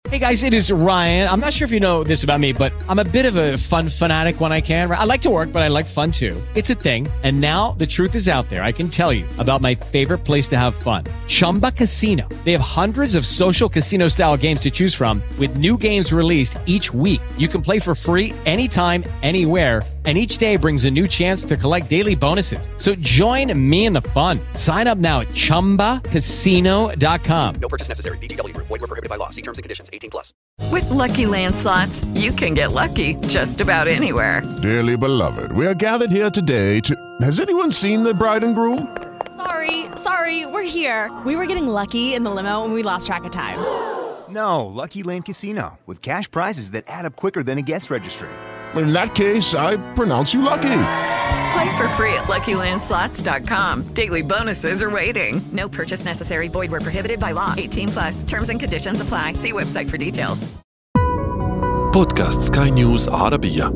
Hey guys, it is Ryan. I'm not sure if you know this about me, but I'm a bit of a fun fanatic when I can. I like to work, but I like fun too. It's a thing. And now the truth is out there. I can tell you about my favorite place to have fun. Chumba Casino. They have hundreds of social casino style games to choose from with new games released each week. You can play for free anytime, anywhere. And each day brings a new chance to collect daily bonuses. So join me in the fun. Sign up now at ChumbaCasino.com. No purchase necessary. VGW Group. Void where prohibited by law. See terms and conditions. 18+. With Lucky Land Slots, you can get lucky just about anywhere. Dearly beloved, we are gathered here today to... Has anyone seen the bride and groom? Sorry, we're here. We were getting lucky in the limo and we lost track of time. No, Lucky Land Casino, with cash prizes that add up quicker than a guest registry. In that case, I pronounce you lucky. Play for free at LuckyLandSlots.com. Daily bonuses are waiting. No purchase necessary. Void where prohibited by law. 18+. Terms and conditions apply. See website for details. بودكاست سكاي نيوز عربية.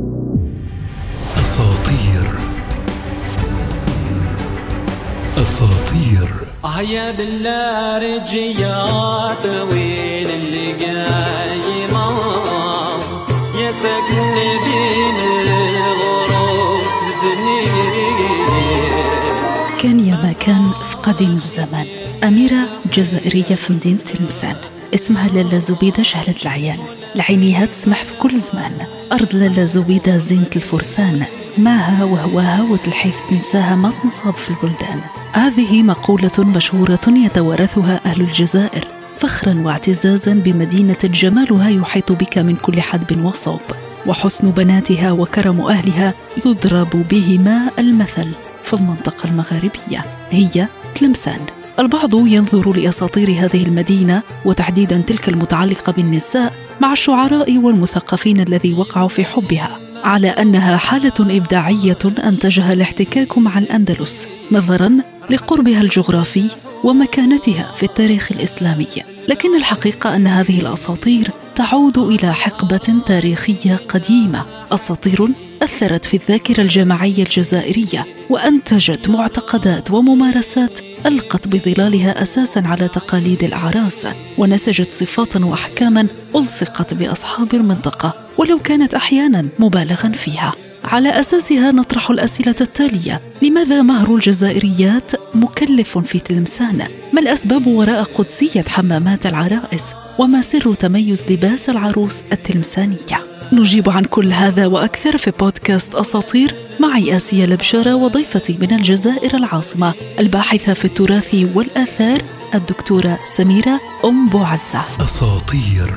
أساطير يا بالله رجيا طويل اللي قايمة يا سكن بين الغروب كان يا ما كان في قديم الزمان أميرة جزائرية في مدينة تلمسان اسمها لالا زبيدة شهلة العيان. لعينيها تسمح في كل زمان. أرض لالا زبيدة زينة الفرسان، ماها وهواها وتلحيف تنساها ما تنصاب في البلدان. هذه مقولة مشهورة يتوارثها أهل الجزائر فخرا واعتزازا بمدينة جمالها يحيط بك من كل حدب وصوب، وحسن بناتها وكرم أهلها يضرب بهما المثل في المنطقة المغاربية، هي تلمسان. البعض ينظر لأساطير هذه المدينة وتحديدا تلك المتعلقة بالنساء مع الشعراء والمثقفين الذي وقعوا في حبها على أنها حالة إبداعية أنتجها الاحتكاك مع الأندلس نظرا لقربها الجغرافي ومكانتها في التاريخ الإسلامي. لكن الحقيقة أن هذه الأساطير تعود إلى حقبة تاريخية قديمة، أساطير أثرت في الذاكرة الجماعية الجزائرية وأنتجت معتقدات وممارسات ألقت بظلالها أساساً على تقاليد الأعراس، ونسجت صفات وأحكاماً ألصقت بأصحاب المنطقة ولو كانت أحياناً مبالغاً فيها. على أساسها نطرح الأسئلة التالية: لماذا مهر الجزائريات مكلف في تلمسان؟ ما الأسباب وراء قدسية حمامات العرائس؟ وما سر تميز لباس العروس التلمسانية؟ نجيب عن كل هذا وأكثر في بودكاست أساطير معي آسيا لبشارة وضيفتي من الجزائر العاصمة الباحثة في التراث والآثار الدكتورة سميرة أم بوعزة. أساطير.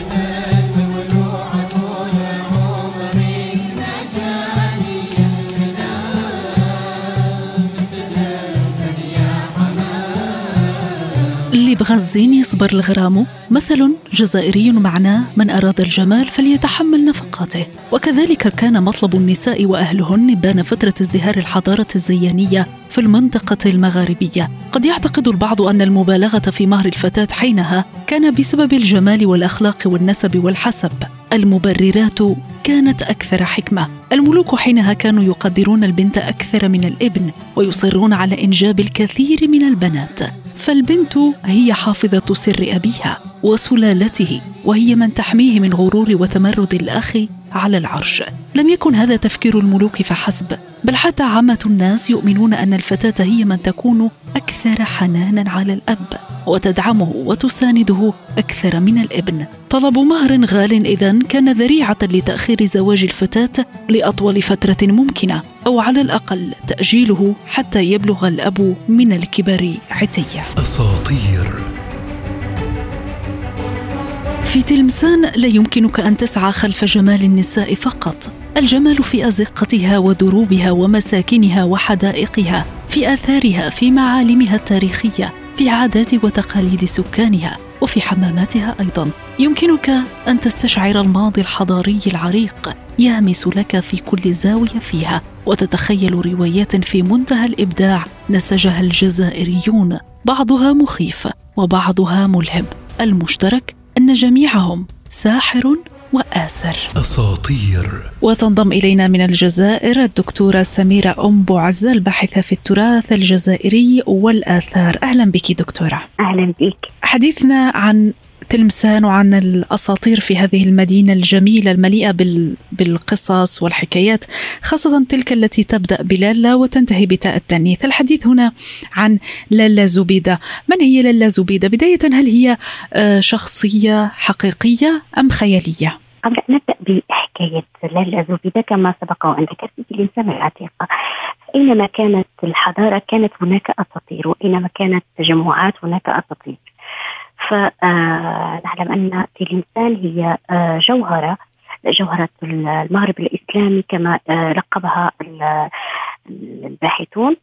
اللي بغى الزين يصبر الغرام مثل جزائري معناه من أراد الجمال فليتحمل نفقاته، وكذلك كان مطلب النساء وأهلهن بان فترة ازدهار الحضارة الزيانية في المنطقة المغاربية. قد يعتقد البعض أن المبالغة في مهر الفتاة حينها كان بسبب الجمال والأخلاق والنسب والحسب. المبررات كانت أكثر حكمة. الملوك حينها كانوا يقدرون البنت أكثر من الابن ويصرون على إنجاب الكثير من البنات، فالبنت هي حافظة سر أبيها وسلالته، وهي من تحميه من غرور وتمرد الأخ على العرش. لم يكن هذا تفكير الملوك فحسب، بل حتى عامة الناس يؤمنون أن الفتاة هي من تكون أكثر حنانا على الأب وتدعمه وتسانده أكثر من الابن. طلب مهر غال إذن كان ذريعة لتأخير زواج الفتاة لأطول فترة ممكنة، أو على الأقل تأجيله حتى يبلغ الأب من الكبر عتية. أساطير. في تلمسان لا يمكنك أن تسعى خلف جمال النساء فقط، الجمال في أزقتها ودروبها ومساكنها وحدائقها، في آثارها، في معالمها التاريخية، في عادات وتقاليد سكانها، وفي حماماتها أيضاً. يمكنك أن تستشعر الماضي الحضاري العريق يهمس لك في كل زاوية فيها، وتتخيل روايات في منتهى الإبداع نسجها الجزائريون، بعضها مخيف وبعضها ملهم. المشترك أن جميعهم ساحر وآسر. أساطير. وتنضم إلينا من الجزائر الدكتورة سميرة أم بوعزة الباحثة في التراث الجزائري والآثار. أهلا بك دكتورة. أهلا بك. حديثنا عن تلمسان وعن الأساطير في هذه المدينة الجميلة المليئة بالقصص والحكايات، خاصة تلك التي تبدأ بلالا وتنتهي بتاء التأنيث. الحديث هنا عن لالا زبيدة. من هي لالا زبيدة؟ بداية، هل هي شخصية حقيقية أم خيالية؟ قبل أن نبدأ بحكاية لالا زبيدة، كما سبق وأن ذكرت في الإنسان العتيقة، أينما كانت الحضارة كانت هناك أساطير، وأينما كانت تجمعات هناك أساطير. فنعلم أن الإنسان هي جوهرة المغرب الإسلامي كما لقبها الباحثون.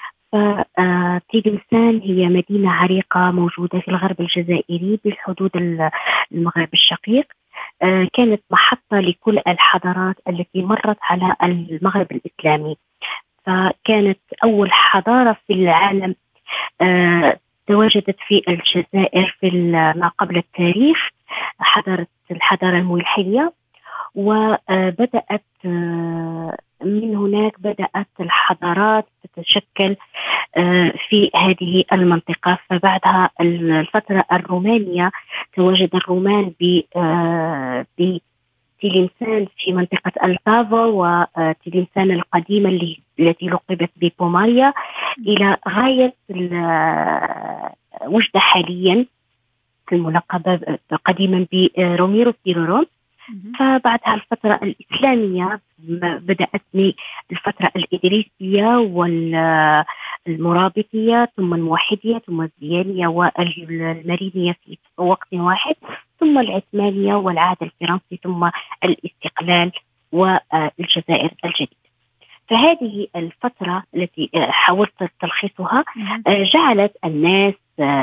تلمسان هي مدينة عريقة موجودة في الغرب الجزائري بالحدود المغرب الشقيق. كانت محطة لكل الحضارات التي مرت على المغرب الإسلامي. فكانت أول حضارة في العالم تواجدت في الجزائر في ما قبل التاريخ، الحضارة الملحية. وبدأت من هناك بدأت الحضارات تتشكل في هذه المنطقة. فبعدها الفترة الرومانية تواجد الرومان بتلمسان في منطقة الطافا، وتلمسان القديمة التي لقبت ببوماريا، إلى غاية وجدة حاليا الملقبة قديما بروميرو بيرورون. فبعدها الفترة الإسلامية بدأت الفترة الإدريسية والمرابطية، ثم الموحدية، ثم الزيانية والمرينية في وقت واحد، ثم العثمانية والعهد الفرنسي، ثم الاستقلال والجزائر الجديدة. فهذه الفترة التي حاولت تلخيصها جعلت الناس،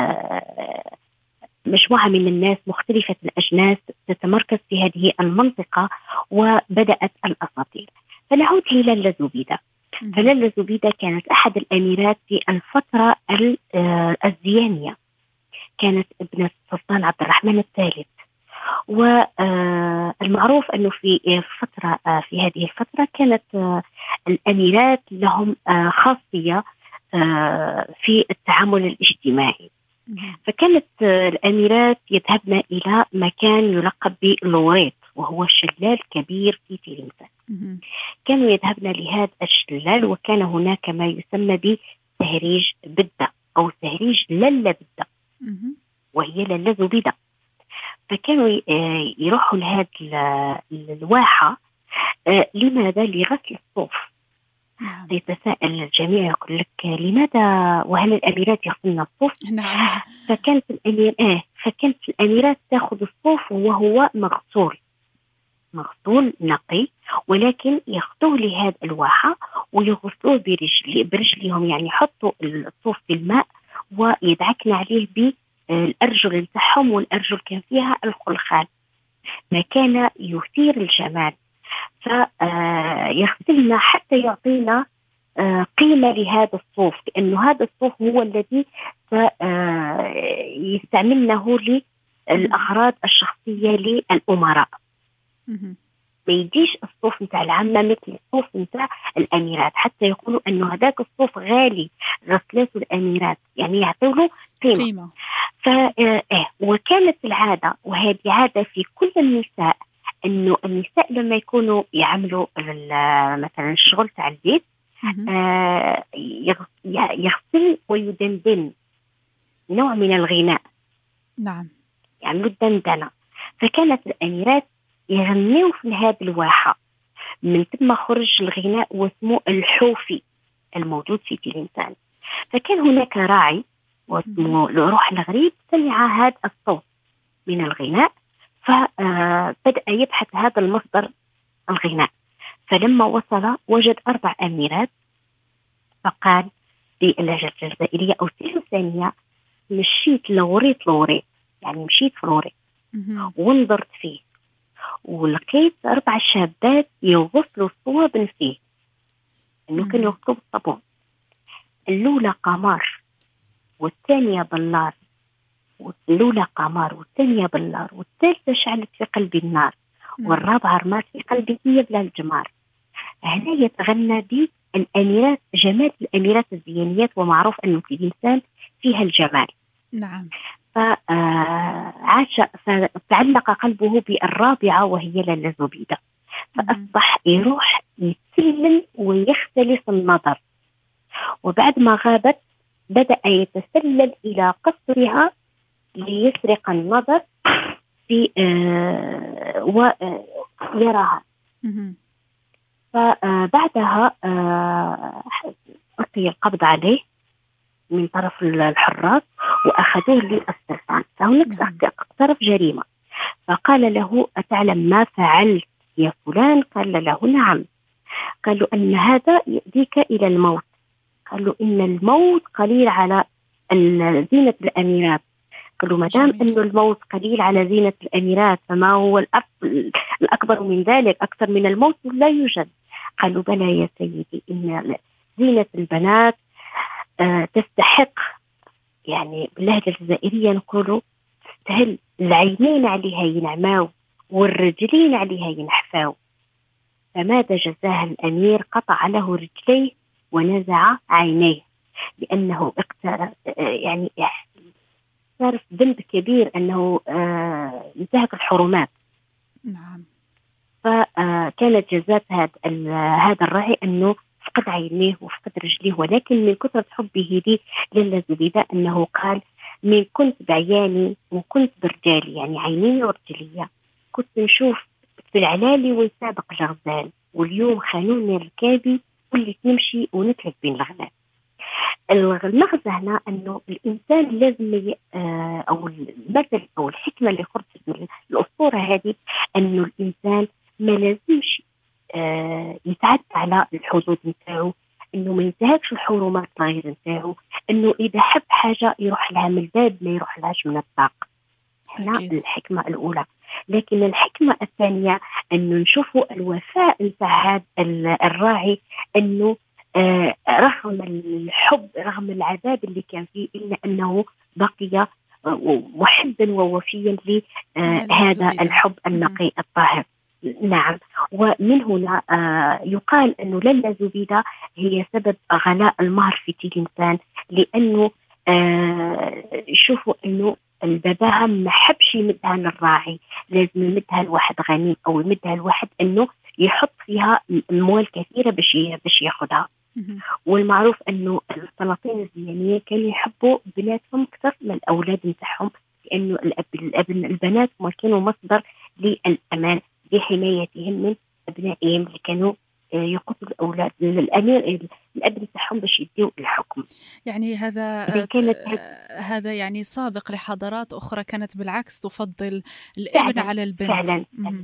مجموعة من الناس مختلفة الأجناس تتمركز في هذه المنطقة، وبدأت الأساطير. فنعود للالا زبيدة. فلالا زبيدة كانت أحد الأميرات في الفترة الزيانية، كانت ابنة السلطان عبد الرحمن الثالث. والمعروف أنه في هذه الفترة كانت الأميرات لهم خاصية في التعامل الاجتماعي. فكانت الأميرات يذهبن إلى مكان يلقب بلوريت، وهو شلال كبير في تلمسان. كانوا يذهبن لهذا الشلال، وكان هناك ما يسمى بتهريج بدة أو تهريج لالا بدة، وهي لالا زبيدة. فكانوا يروحوا لهذه الواحة. لماذا؟ لغسل الصوف. يتساءل الجميع، يقول لك لماذا وهل الأميرات يغسلن الصوف؟ نعم. فكانت الأميرات تأخذ الصوف وهو مغسول نقي، ولكن ياخذوه لهذا الواحة ويغسلوه برجلهم، يعني يحطوا الصوف في الماء ويدعكن عليه بالأرجل بتاعهم، والأرجل كان فيها الخلخال، ما كان يثير الجمال. فيغسلنا حتى يعطينا قيمة لهذا الصوف، لأنه هذا الصوف هو الذي يستعملنه للأغراض الشخصية للأمراء. ما يديش الصوف متاع العامة مثل الصوف متاع الأميرات، حتى يقولوا أنه هذاك الصوف غالي، غسلات الأميرات يعني يعطوله قيمة. وكانت العادة، وهذه عادة في كل النساء، أنه النساء لما يكونوا يعملوا مثلا الشغل تاع البيت يغسل ويدندن، نوع من الغناء. نعم. يعملوا الدندنة. فكانت الأميرات يغنوا في هذه الواحة، من ثم خرج الغناء واسمه الحوفي الموجود في تلمسان. فكان هناك راعي واسمه روح الغريب سمع هذا الصوت من الغناء، فبدأ يبحث هذا المصدر الغناء. فلما وصل وجد 4 أميرات، فقال باللهجة الجزائرية أو التلمسانية: مشيت لوريت، يعني مشيت في لوريت ونظرت فيه، ولقيت 4 شابات يغسلوا الصواب فيه، إنه كانوا يغسلوا بالصابون. الأولى قمر والثانية بلار، والأولى قمر والثانية بلار، والثالثة شعلت في قلبي النار، والرابعة رمات في قلبي هي بلا الجمار. هنا يتغنى بالأميرات، جمال الأميرات الزيانيات، ومعروف أنه في الإنسان فيها الجمال. نعم. فعاش فتعلق قلبه بالرابعة وهي لالا زبيدة، فأصبح يروح يتسلل ويختلس النظر. وبعد ما غابت بدأ يتسلل إلى قصرها ليسرق النظر في ويراها. فبعدها ألقي القبض عليه من طرف الحراس وأخذوه للسلطان. فهناك اقترف جريمة، فقال له: أتعلم ما فعلت يا فلان؟ قال له: نعم. قال له: أن هذا يؤديك إلى الموت. قال له: إن الموت قليل على زينة الأميرات. قال له: ما دام أن الموت قليل على زينة الأميرات فما هو الأكبر من ذلك؟ أكثر من الموت لا يوجد. قال له: بلى يا سيدي، إن زينة البنات تستحق، يعني باللهجة الجزائرية نقولوا تستهل، العينين عليها ينعماو والرجلين عليها ينحفاو. فماذا جزاها الأمير؟ قطع له رجليه ونزع عينيه، لأنه يعني صار ذنب كبير أنه انتهك الحرمات. نعم. فكانت جزاء هذا الراعي أنه فقد عينيه وفقد رجليه، ولكن من كثرة حبه لي لالا زبيدة أنه قال: من كنت بعياني وكنت برجالي، يعني عيني ورجلية، كنت نشوف في العلالي ونسابق الغزال، واليوم خانوني ركابي واللي نمشي ونتلف بين الغلال. المغزى هنا أنه الإنسان لازم أو المثل أو الحكمة اللي خرجت من الأسطورة هذه أنه الإنسان ما لازمش يتعدى على الحدود نتاعو، أنه ما ينتهكش الحرمات الغير نتاعو، أنه إذا حب حاجة يروح لها من الباب ما يروح لهاش من الطاق. هنا الحكمة الأولى. لكن الحكمة الثانية أنه نشوفوا الوفاء نتاع هذا الراعي، أنه رغم الحب رغم العذاب اللي كان فيه إلا أنه بقي محبا ووفيا لهذا الحب النقي الطاهر. نعم. ومن هنا يقال أنه لالا زبيدة هي سبب غلاء المهر في تلمسان، لأنه شوفوا أنه الباباها ما حبش يمدها للراعي، لازم يمدها لواحد غني أو يمدها لواحد أنه يحط فيها أموال كثيرة باش ياخدها. والمعروف أنه السلاطين الزيانية كانوا يحبوا بناتهم أكثر من الأولاد نتاعهم، لأنه البنات ما كانوا مصدر للأمان لحمايتهم من أبنائهم اللي كانوا يقتلوا الأولاد الأمير الأب نتاعهم باش يديوا الحكم. يعني هذا يعني سابق لحضارات أخرى كانت بالعكس تفضل الابن على البنت.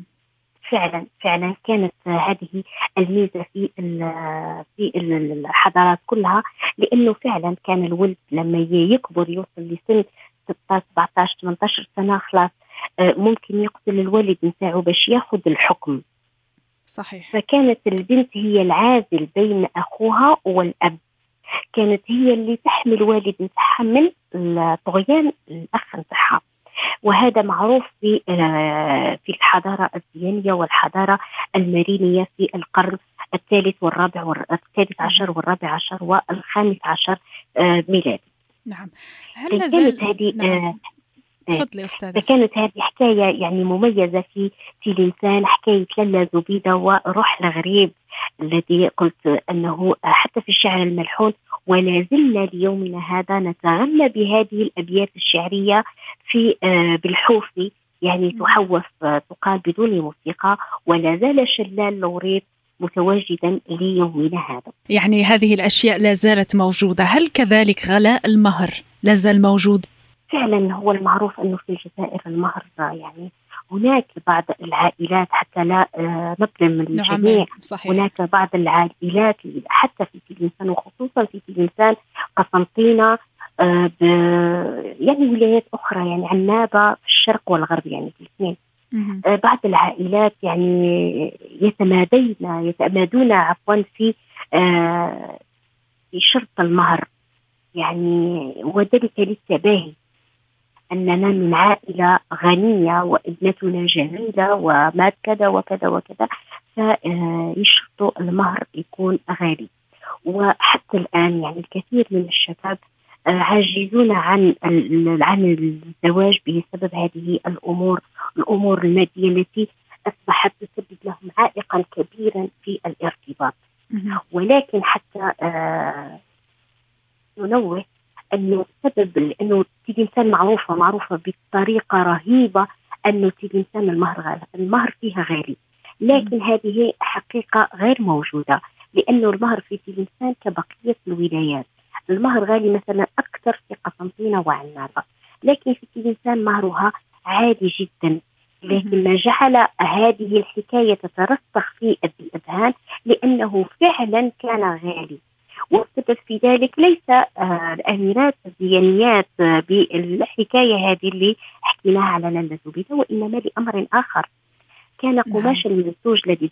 فعلا كانت هذه الميزة في الحضارات كلها، لأنه فعلا كان الولد لما يكبر يوصل لسن 16 17 18 سنة خلاص ممكن يقتل الوالد نتاعو باش ياخذ الحكم. صحيح. فكانت البنت هي العازل بين أخوها والأب، كانت هي اللي تحمل والد نتاعها من طغيان الأخ نتاعها. وهذا معروف في الحضارة الزيانية والحضارة المارينية في القرن الثالث عشر والرابع عشر والخامس عشر ميلادي. نعم. هل كانت هذه تفضلي أستاذة. كانت هذه حكاية يعني مميزة في تلمسان، حكاية لالا زبيدة وروح الغريب الذي قلت أنه حتى في الشعر الملحون ولا زلنا ليومنا هذا نتغنى بهذه الأبيات الشعرية في بالحوفي، يعني تحوف تقال بدون موسيقى، ولا زال شلال لوريت متواجدا ليومنا هذا. يعني هذه الأشياء لا زالت موجودة. هل كذلك غلاء المهر لا زال موجود؟ فعلا هو المعروف أنه في الجزائر المهر يعني هناك بعض العائلات حتى لا نظلم الجميع. صحيح. هناك بعض العائلات حتى في تلمسان وخصوصا في تلمسان قسنطينة يعني ولايات أخرى يعني عنابة في الشرق والغرب يعني في الاثنين. بعض العائلات يعني يتمادون في شرط المهر، يعني وذلك للتباهي أننا من عائلة غنية وابنتنا جميلة وما كذا وكذا وكذا، فيشرطوا المهر يكون غالي. وحتى الآن يعني الكثير من الشباب عاجزون عن الزواج بسبب هذه الأمور المادية التي أصبحت تسبب لهم عائقا كبيرا في الارتباط. ولكن حتى ننوه أنه سبب أنه تيجنسان معروفة بطريقة رهيبة أنه تيجنسان المهر فيها غالي، لكن هذه حقيقة غير موجودة، لأنه المهر في تيجنسان كبقية الولايات المهر غالي مثلا أكثر في قسنطينة وعنابة، لكن في تيجنسان مهرها عالي جدا. لكن ما جعل هذه الحكاية تترسخ في الأذهان لأنه فعلا كان غالي، والسبب في ذلك ليس الأميرات الديانيات بالحكاية هذه اللي حكيناها على لالا زبيدة، وإنما لأمر آخر. كان قماش المنسوج الذي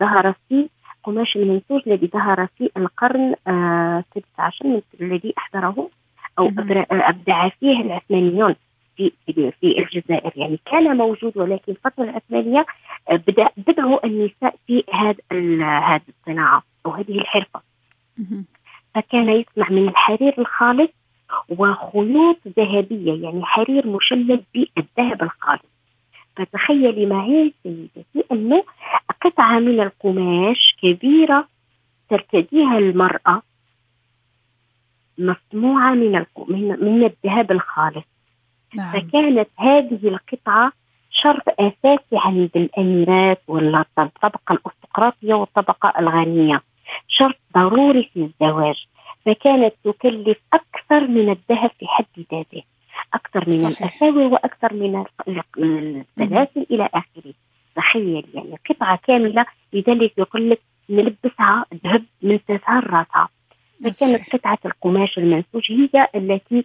ظهر في القرن 16 مثل الذي أحضره أو أبدع فيه العثمانيون في الجزائر، يعني كان موجود، ولكن الفترة العثمانية بدأوا النساء في هذه الصناعة أو هذه الحرفة. فكان يصنع من الحرير الخالص وخيوط ذهبية، يعني حرير مشلل بالذهب الخالص. فتخيلي معي سيدتي أنه قطعة من القماش كبيرة ترتديها المرأة مصنوعة من الذهب الخالص. فكانت هذه القطعة شرط أساسي عند الأميرات والطبقة الأرستقراطية والطبقة الغنية، شرط ضروري في الزواج. فكانت تكلف أكثر من الذهب في حد ذاته، أكثر من الأساور وأكثر من السلاسل إلى آخره. تخيل يعني قطعة كاملة، لذلك يقول لك نلبسها ذهب من تسهر راسها. فكانت قطعة القماش المنسوج هي التي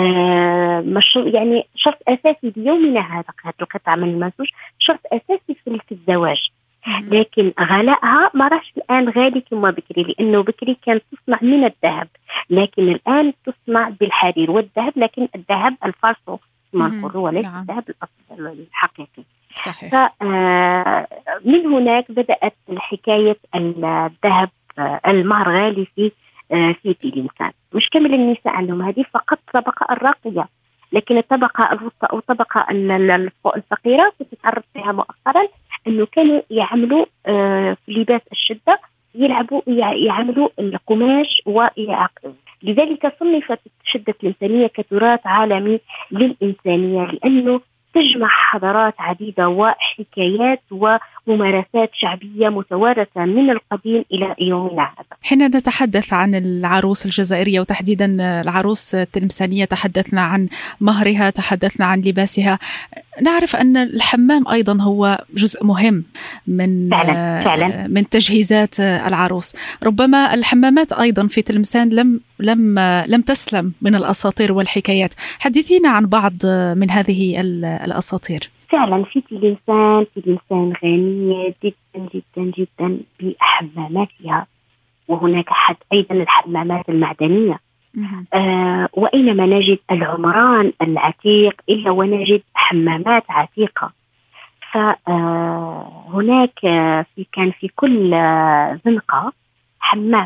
يعني شرط أساسي بيومنا هذا. هذه القطعة من المنسوج شرط أساسي في الزواج، لكن غلاءها ما راش الآن غالي كما بكري، لأنه بكري كان تصنع من الذهب، لكن الآن تصنع بالحرير والذهب، لكن الذهب الفالصو ما نقوله وليس الذهب الحقيقي. صحيح. فمن هناك بدأت حكاية الذهب المهر غالي في تيجنسان. مش كامل النساء عندهم هذه، فقط الطبقة الراقية، لكن الطبقة الوسطى أو الطبقة الفقيرة تتعرض فيها مؤخرا أنه كانوا يعملوا في لباس الشدة، يعملوا القماش لذلك صنفت الشدة الإنسانية كتراث عالمي للإنسانية، لأنه تجمع حضارات عديدة وحكايات وممارسات شعبية متوارثة من القديم إلى يومنا هذا. حين نتحدث عن العروس الجزائرية وتحديدا العروس التلمسانية، تحدثنا عن مهرها، تحدثنا عن لباسها، نعرف أن الحمام أيضا هو جزء مهم فعلا. من تجهيزات العروس. ربما الحمامات أيضا في تلمسان لم تسلم من الأساطير والحكايات. حدثينا عن بعض من هذه الأساطير. فعلا في تلمسان غنية جدا جدا جدا بحماماتها، وهناك أيضا الحمامات المعدنية. وأينما نجد العمران العتيق إلا ونجد حمامات عتيقة. فهناك كان في كل زنقة حمام،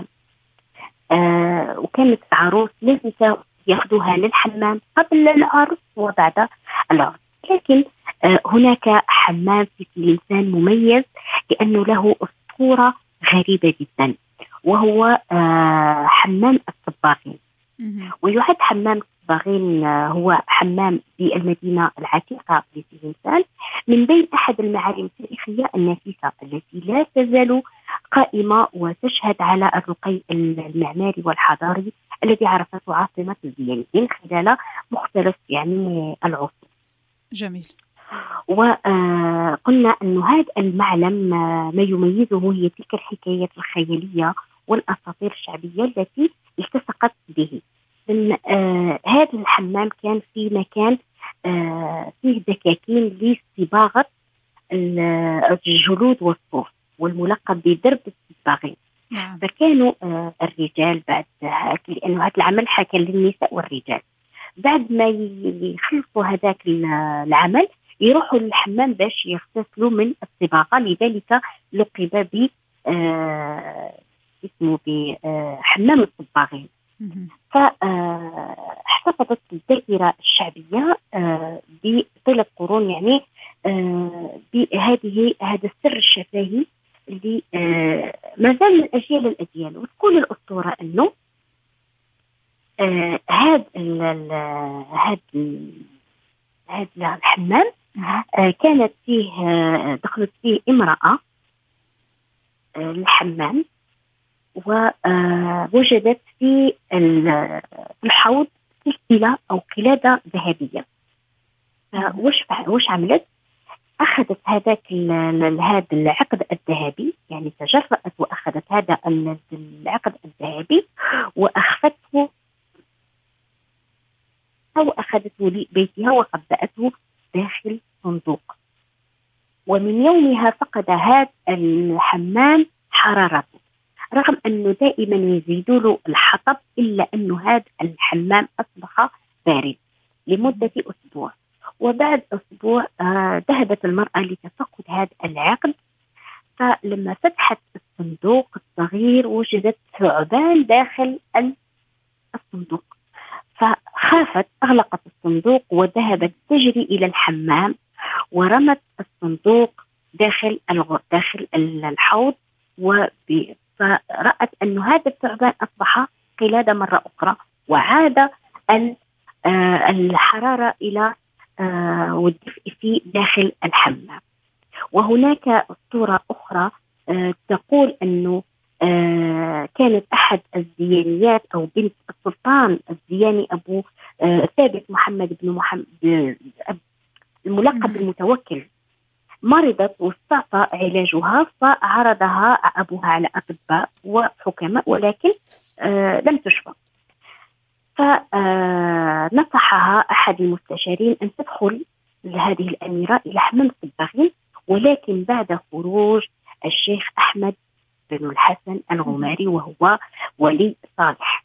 وكانت العروس لازم يأخذوها للحمام قبل العرس وبعد العرس. لكن هناك حمام في تلمسان مميز لأنه له أسطورة غريبة جدا، وهو حمام الصباغين. ويعد حمام الصباغين هو حمام بالمدينة العتيقة في تلمسان من بين أحد المعالم التاريخية النفيسة التي لا تزال قائمة وتشهد على الرقي المعماري والحضاري الذي عرفته عاصمة الديانيين خلال مختلف يعني العصور. جميل. وقلنا أن هذا المعلم ما يميزه هي تلك الحكايات الخيالية والأساطير الشعبية التي التصقت به. هذا الحمام كان في مكان فيه دكاكين لصباغة الجلود والصوف، والملقب بدرب الصباغين. فكانوا الرجال بعد لأنه هذا العمل حكى للنساء والرجال، بعد ما يخلصوا هذاك العمل يروحوا للحمام باش يغتسلوا من الصباغة، لذلك لقب اسمه بحمام الصباغين. فاحتفظت الذاكرة الشعبية بطيلة قرون يعني هذا السر الشفاهي اللي ما زال من أجيال للأجيال. وتقول الأسطورة أنه هذا الحمام كانت فيه دخلت فيه امرأة الحمام ووجدت في الحوض سلسلة أو قلادة ذهبية. وش عملت؟ أخذت هذا العقد الذهبي، يعني تجرأت وأخذت هذا العقد الذهبي وأخفته لبيتها وخبأته داخل صندوق. ومن يومها فقد هذا الحمام حرارته، رغم أنه دائما يزيدوا له الحطب، إلا أنه هذا الحمام أصبح بارد لمدة أسبوع. وبعد أسبوع ذهبت المرأة لتفقد هذا العقد، فلما فتحت الصندوق الصغير وجدت ثعبان داخل الصندوق، فخافت، أغلقت الصندوق وذهبت تجري إلى الحمام ورمت الصندوق داخل الحوض، فرأت أن هذا الثعبان أصبح قلادة مرة أخرى، وعاد الحرارة إلى والدفء في داخل الحمام. وهناك أسطورة أخرى تقول أنه كانت أحد الزيانيات أو بنت السلطان الزياني أبو ثابت محمد بن محمد الملقب بالمتوكل، مرضت واستعطى علاجها، فعرضها أبوها على أطباء وحكماء ولكن لم تشفى. فنصحها أحد المستشارين أن تدخل هذه الأميرة إلى حمام الصباغين، ولكن بعد خروج الشيخ أحمد بن الحسن الغماري وهو ولي صالح،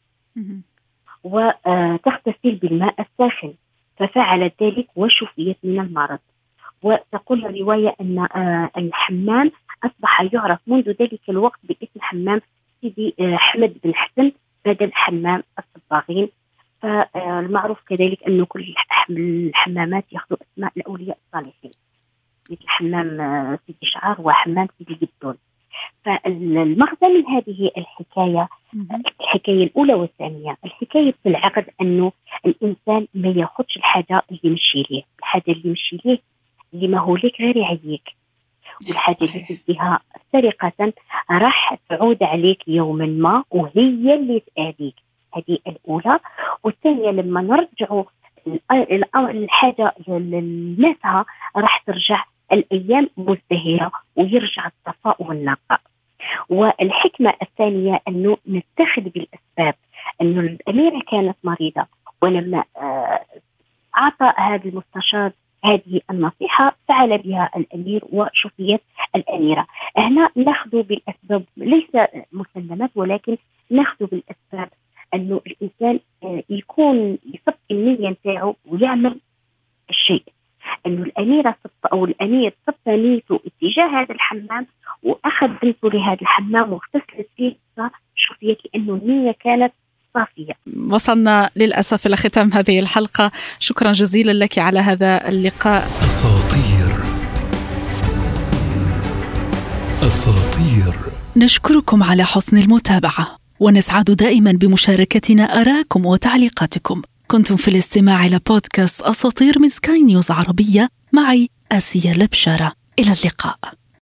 وتغتسل بالماء الساخن، ففعلت ذلك وشفيت من المرض. وتقول الرواية أن الحمام أصبح يعرف منذ ذلك الوقت باسم حمام سيدي أحمد بن حسن بدل حمام الصباغين. فالمعروف كذلك أن كل الحمامات يأخذوا أسماء الأولياء الصالحين، مثل حمام سيدي شعار وحمام سيدي جدون. فالمغزى من هذه الحكاية الأولى والثانية، الحكاية في العقد أنه الإنسان ما ياخدش الحاجة اللي يمشي ليه، الحاجة اللي يمشي ليه اللي ما هو لك غير يعيك، والحاجة اللي تديها سرقة راح تعود عليك يوما ما وهي اللي تآذيك. هذه الأولى. والثانية لما نرجعوا الحاجة لناسها راح ترجع الأيام مزدهرة ويرجع الصفاء والنقاء. والحكمة الثانية أنه نتخذ بالأسباب. أنه الأميرة كانت مريضة، ولما أعطى هذا المستشار هذه النصيحة فعل بها الأمير وشفيت الأميرة. هنا نأخذ بالأسباب، ليس مسلمات ولكن نأخذ بالأسباب، أنه الإنسان يكون يصب النية نتاعو ويعمل الشيء. أنه الأميرة أو الأمير صب نيته اتجاه هذا الحمام وأخذ بنته لهذا الحمام واغتسلت فيه فشفيت، لأنه النية كانت صافية. وصلنا للأسف إلى ختام هذه الحلقة، شكرا جزيلا لك على هذا اللقاء. أساطير نشكركم على حسن المتابعة، ونسعد دائما بمشاركتنا آراءكم وتعليقاتكم. كنتم في الاستماع إلى بودكاست أساطير من سكاي نيوز عربية، معي آسيا لبشارة. إلى اللقاء.